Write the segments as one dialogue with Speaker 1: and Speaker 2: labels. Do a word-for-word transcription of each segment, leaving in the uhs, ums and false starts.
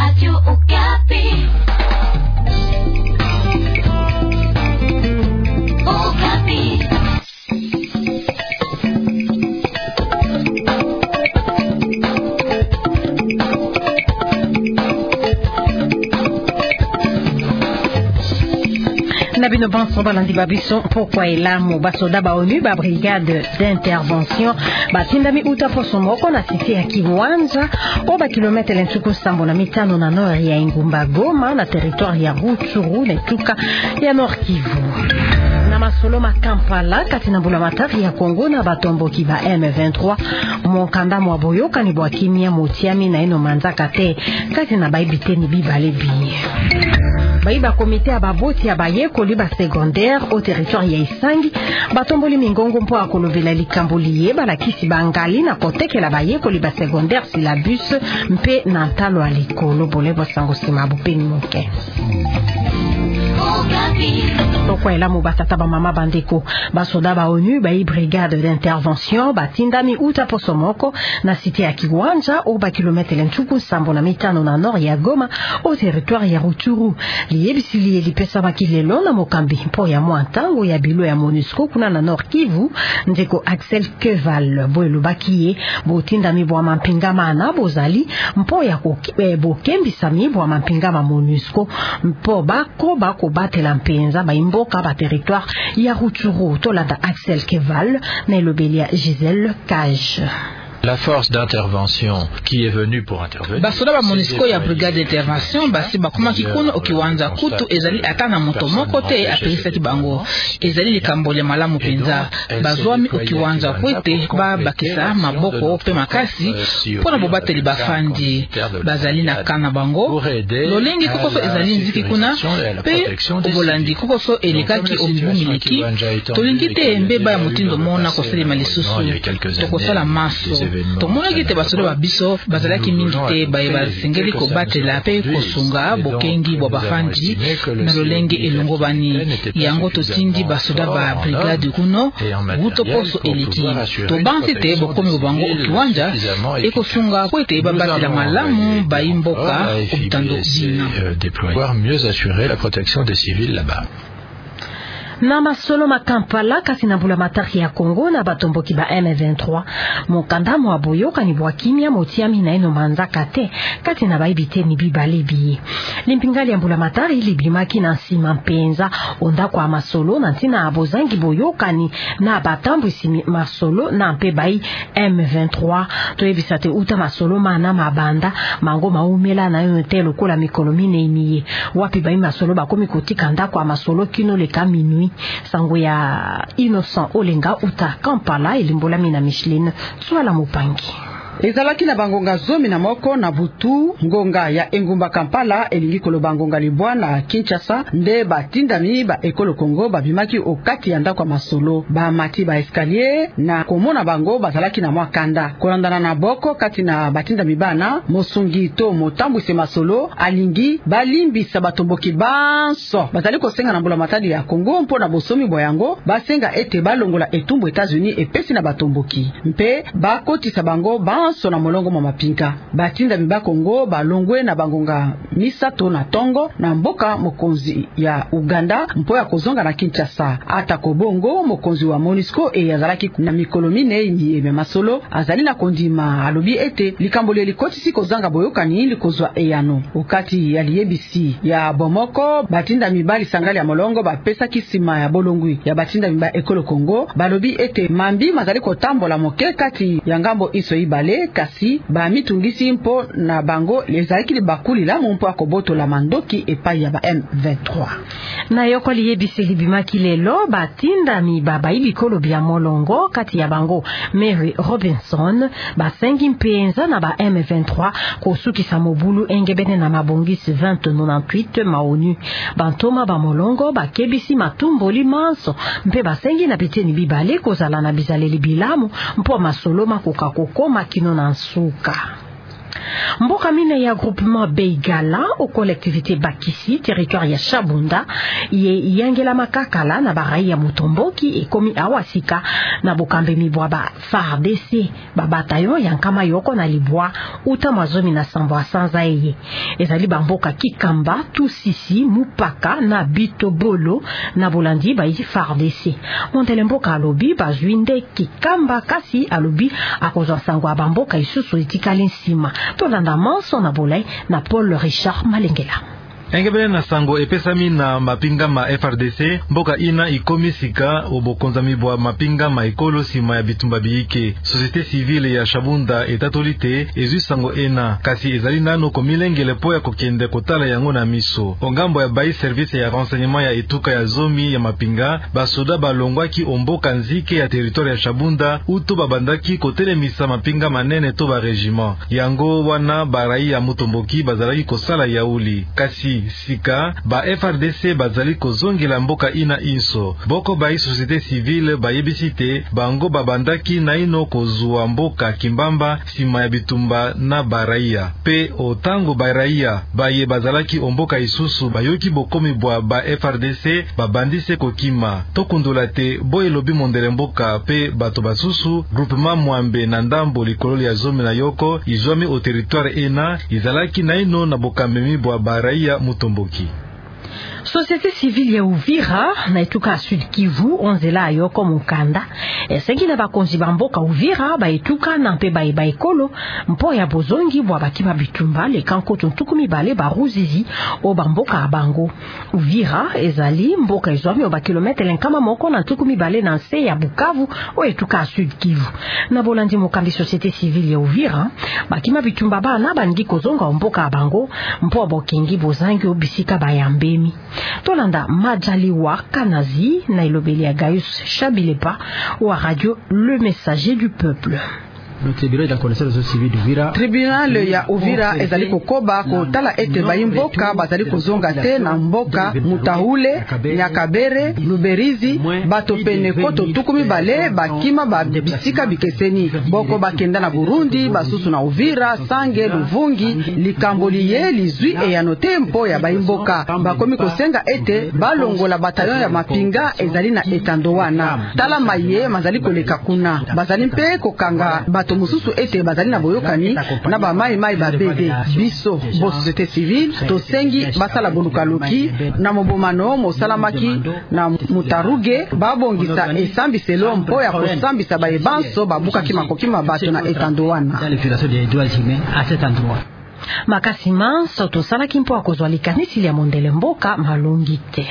Speaker 1: Radio Okapi. Okapi.
Speaker 2: Nabino Banso balandi babiso pourquoi elamu basoda ba ONU ba brigade d'intervention batindami uta posomoko na site ya Kiwanja oba kilomita lentuku sambo na mitano na nord ya Ingumba Goma na territoire ya Rutshuru na tuka ya Nord Kivu. Na masolo makampala kati na bula matari ya Kongo na batomboki ba M vingt-trois mokanda mwa boyoka ni bwa kimia motiami na ino manzaka te kati na baibite ni bibalebi. Baiba komite ababoti ya bayeko liba secondaire au territoire ya Isangi batomboli mingongo mpo akolobela likamboli ye balakisi bangali na kotekela bayeko liba secondaire syllabus mpe na ntalo alikolo bolebo sango sima bupeni moke. Pourquoi la mubasata ba mama bandeko basoda ba ONU ba brigade d'intervention batindami uta posomoko na cité ya Kiwanja au ba kilomètre lentuku sambo na mitano na nord ya Goma au territoire ya Rutshuru liyebisili lipesa bakilelo na mokambi mpo ya mwantango ya bilo ya MONUSCO kuna na Nord Kivu ndeko Axel Keval boelo bakiye botindami bwa mampingama na bozali mpo ya bokembisa mi bwa mampingama MONUSCO mpo bako bako batela mpenza ba imboka ba territoire ya Rutshuru tolanda Axel Keval na elobelia Gisèle Cage.
Speaker 3: La force d'intervention qui est venue pour intervenir.
Speaker 4: Basoda ba MONUSCO ya brigade d'intervention basi bakoma kikuno okiwanza kutu ezali atana moto moko te apelisa kibango ezali likambole malamu penza bazwami okiwanza kwete ba bakisa maboko pe makasi pona bobateli bafandi bazali na kana bango lolengi kokoso ezali nziki kuna pe obolandi kokoso elekaki omibumileki tolingi te mbeba ya mutindo mona koselema lisusu tokosala maso tomona te basoda babiso bazalaki mingi te baye basengeli kobatela pe kosunga bokengi bwa bafandi na lolenge elongo bani yango totindi basoda ba brigade kuno buto poso eliki tobansi te bokomi bango okiwanja ekosunga kwete babatela malamu bayimboka obutando bina
Speaker 3: déployer mieux assurer la protection des civils là-bas.
Speaker 2: Na masolo makampala kasi na bula matari ya Kongo na batomboki ba M vingt-trois mokanda mwa boyoka ni bwa kimia motiami na ino manzaka te kati na baibite ni bibalebi limpingali ya bula matari libimaki na nsima mpenza onda kwa masolo na ntina abozangi boyoka ni na batambu isi masolo na mpe bai M vingt-trois to ebisate uta masolo mana mabanda mango maumela na yo telo kola mikolo mine imiye wapi bai masolo bakomi kotika nda kwa masolo kino le kaminui sango ya Innocent Olenga uta Kampala elimbola mina Micheline swala mupangi.
Speaker 5: Ezalaki na bangonga zomi na moko na butu ngonga ya Engumba Kampala elingi koloba ngonga libwa na Kinshasa nde batindami ba ekolo Kongo babimaki okati ya ndako masolo ba mati ba escalier na komona bango bazalaki na mwakanda kolandana na boko kati na batindami bana mosungi to motambwise masolo alingi balimbisa batomboki banso bazali kosenga na mbula matadi ya Kongo mpo na bosomi boyango basenga ete balongola etumbu États-Unis epesi na batomboki mpe bakotisa bango banso na molongo mwa mapinga batinda miba Kongo balongwe na bangonga misato na tongo na mboka mokonzi ya Uganda mpo ya kozonga na Kinshasa ata kobongo mokonzi wa MONUSCO e azalaki na mikolo mine imieme masolo azali na kondima alobi ete likambole likotisi kozanga boyokani likozwa eyano ukati ya liyebisi ya bomoko batinda mibali sangali ya molongo bapesa kisima ya bolongwi ya batinda miba ekolo Kongo balobi ete mambi mazali kotambola moke kati ya ngambo iso ibale kasi ba mitungisi mpo na bango lezalaki li bakuli la mpo akoboto la mandoki epai ya ba M vingt-trois
Speaker 2: na yoko liyebisi libimaki lelo batinda mi baba ibikolo bya molongo kati ya bango Mary Robinson basengi mpenza na ba M vingt-trois kosukisa mobulu engebene na mabongisi vingt quatre-vingt-dix-huit maonu bantoma ba molongo bakebisi matumboli manso mpe basengi na biteni bibale kozala na bizaleli bilamu mpo masolo makoka kokoma kino na nsuka. Mboka mine ya groupement Beigala au collectivité Bakisi territoire ya Shabunda ye yangela makakala na barai ya Mutomboki ekomi awasika na bokambe mibwa ba F A R D C ba bataillon yankama yoko na libwa uta mazomi na sambwa sanza eye ezali bamboka Kikamba Tusisi Mupaka na Bitobolo na Bolandi ba F A R D C Montele mboka alobi bazwinde Kikamba kasi alobi akozwa sangwa bamboka isusu itikali nsima tolanda manso na bolai na Paul Richard Malengela.
Speaker 6: Engebele na sango epesami na mapinga ma F R D C mboka ina ikomi sika obokonza mibwa mapinga ma ekolo sima ya bitumba biike société civile ya Shabunda etatolite ezu sango ena kasi ezali nano komilengele po ya kokende kotala yango na miso ongambo ya bai service ya renseignement ya etuka ya zomi ya mapinga basoda balongwaki omboka nzike ya territoire ya Shabunda uto babandaki kotelemisa mapinga manene to ba regiment yango wana barai ya Mutomboki bazalaki kosala yauli kasi sika ba F R D C bazali kozongela mboka ina inso boko ba société civile ba yebisite bango babandaki na ino kozua mboka Kimbamba sima ya bitumba na baraia pe otango baraia baye bazalaki omboka isusu bayoki bokomi bwa ba F R D C babandise kokima tokundula te boye lobi mondele mboka pe bato basusu groupement Mwambe na ndambo likolo ya zomi na yoko izwami au territoire ena izalaki na ino na bokambe mibwa baraia Mutomboki.
Speaker 2: Société civile ya Uvira na etuka Sud Kivu onzela ayoko mukanda esengi na bakonzi bamboka Uvira ba etuka na mpe ba eba ekolo mpo ya bozongi bwa bakiba bitumba le kanko tuntukumi bale ba ruzizi o bamboka abango Uvira ezali mboka ezwami o ba kilometre lenkama moko na tukumi bale na nse ya Bukavu o etuka Sud Kivu na bolandi mokambi société civile ya Uvira bakima bitumba bana bangi kozonga mboka abango mpo bokengi bozangi obisika bayambemi Tolanda Majaliwa Kanazi na ilobeli ya Gaius Chabilepa wa radio Le Messager du Peuple.
Speaker 5: Tribunal ya Uvira ezali kokoba kotala ete bayimboka bazali kozonga te na mboka Mutahule, Nyakabere, Luberizi, bato pene koto tukumi bale bakima ba bisika bikeseni boko bakenda na Burundi basusu na Uvira, Sange, Luvungi, Likamboliye, Lizwi e ya note mpo ya bayimboka bakomi kosenga ete balongola bataillon ya mapinga ezali na etando wana tala maye mazali koleka kuna bazali mpe kokanga bato mususu ete bazali na boyokani na ba mai mai ba bebe biso bo société civile to sengi basala boluka loki na mobomano mosalamaki na mutaruge babongisa esambi selo mpo ya kosambisa ba ebanso babuka kimakokima bato na etando wana
Speaker 2: Makasima soto sala kimpo akozwa likanisi ya mondele mboka malongi te.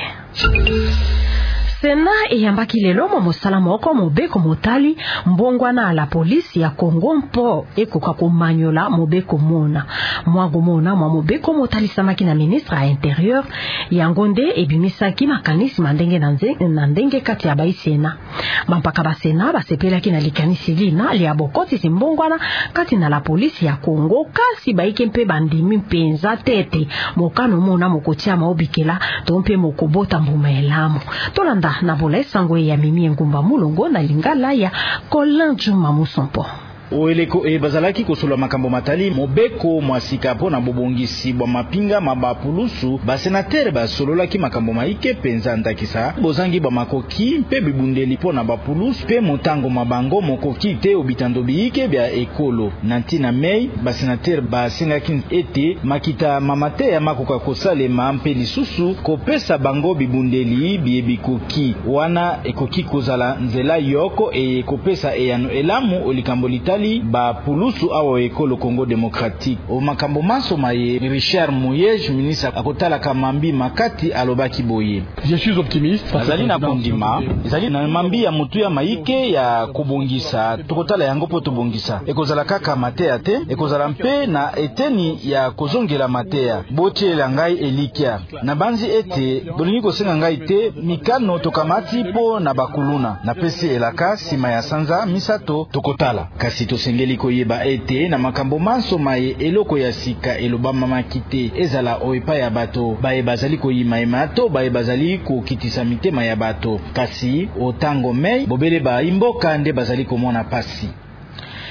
Speaker 2: Sena eyambaki lelo mo mosala moko mobeko motali mbongwana la polisi ya Kongo mpo ekoka komanyola mobeko mona mwango mona mwa mobeko motali samaki na ministre ya intérieur yangonde ebimisaki makanisi mandenge na ndenge kati ya baisena mampaka basena basepelaki na likanisi lina lia bokoti simbongwana kati na la polisi ya Kongo kasi baike mpe bandimi mpenza tete mokano mona mokotia maobikela to mpe mokobota mbuma elamu tolanda na bola sango ya mimi ngumba mulongo na lingala ya Colin Juma Musompo.
Speaker 7: Oeleko e bazalaki kosola makambo matali mobeko mwasika po na bobongisi bwa mapinga mabapulusu basenatere basololaki makambo maike penza ndakisa bozangi bwa makoki mpe bibundeli po na bapulusu pe motango mabango mokoki te obitando biike bya ekolo nantina mei basenatere basengaki ete makita mamate ya makoka kosalema mpe lisusu kopesa bango bibundeli biebikoki wana ekoki kozala nzela yoko e kopesa eyano elamu olikambo litali ba pulusu awa ekolo Congo démocratique o makambo maso maye Richard Muyej ministre akotala kamambi makati alobaki boye
Speaker 8: je suis optimiste
Speaker 7: azali na kondima ezali na mambi ya mutu ya maike ya kubongisa tokotala yango po tobongisa ekozala kaka matea te ekozala mpe na eteni ya kozongela matea botiela ngai elikia na banzi ete bolingi kosenga ngai te mikano tokamati po na bakuluna na pesi elaka sima ya sanza misato tokotala kasi tosengeli koyeba ete na makambo manso maye eloko ya sika elobama makite ezala oepa ya bato baye bazali koyima emato baye bazali kokitisa mitema ya bato kasi otango mei bobele ba imboka nde bazali komona pasi.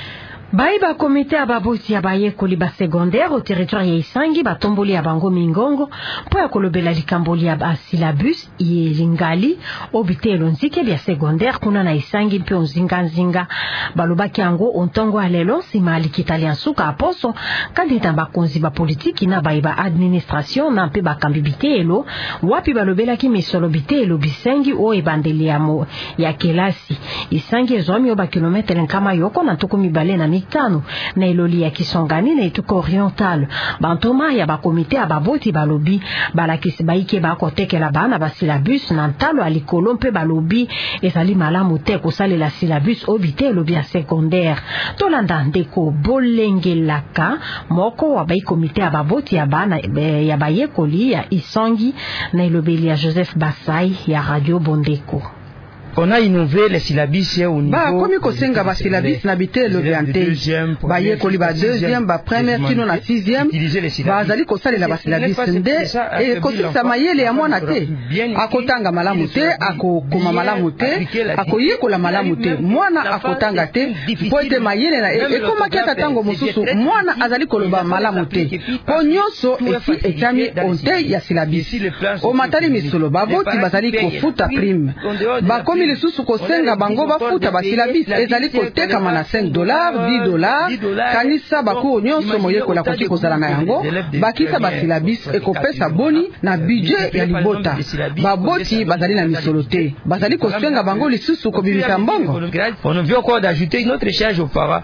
Speaker 2: Baiba komite ababoti abaye koli ba secondaire au territoire ya Isangi batomboli ya bango mingongo po ya kolobela likamboli ya ba syllabus ye lingali obitelo nzike bya secondaire kuna na Isangi mpe onzinga nzinga balobaki yango ontongo alelo simali kitalian suka aposo kandida bakonzi ba politiki na baiba administration na mpe bakambi bitelo wapi balobela ki misolo bitelo bisengi o ebandeli ya mo ya kelasi Isangi ezomi oba kilometre nkama yoko na tuku mibale na mitano na iloli ya Kisongani na etuko oriental bantoma ya bakomite ababoti balobi balakisi baike bakotekela bana ba syllabus na ntalo alikolo mpe balobi ezali malamu te kosalela syllabus obitelo bya secondaire tolanda ndeko bolengelaka moko wa baikomite ababoti ya bana ya bayekoli ya Isangi na ilobeli ya Joseph Basai ya Radio Bondeko.
Speaker 8: On a innové les syllabus au niveau.
Speaker 5: Ba komi kosenga ba syllabus na bitelo viante. Ba yekoli ba deuxième, ba première, kino na sixième. Ba zali kosalela ba syllabus nde e kosisa mayele ya mwana te. Akotanga malamu te, akokoma malamu te, akoyekola malamu te. Mwana akotanga te, po ete mayele na e koma kiata tango mosusu mwana azali koloba malamu te. Po nyonso esi etami onte ya syllabus. O matali misolo baboti bazali kofuta prime. Ba komi lisusu kosenga bango bafuta ba syllabus ezali kotekama na cinq dollars, dix dollars kanisa baku nyonso moyekola koki kozala na yango bakisa ba syllabus ekopesa boni na budget ya libota baboti bazali na misolo te bazali kosenga bango lisusu kobimisa mbongo.
Speaker 8: On veut encore d'ajouter une autre charge aux parents.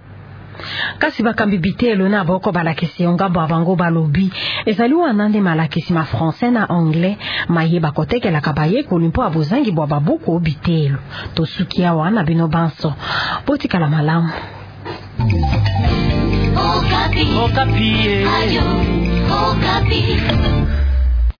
Speaker 2: Kasi bakambi bitelo na boko balakisi ngambo abango balobi ezali wanande malakisi ma français na anglais maye bakotekela kabaye kulimpo abuzangi bwa babuko bitelo tosukia wana bino banso botikala malamu.
Speaker 1: Okapi. Okapi. Ayo. Okapi.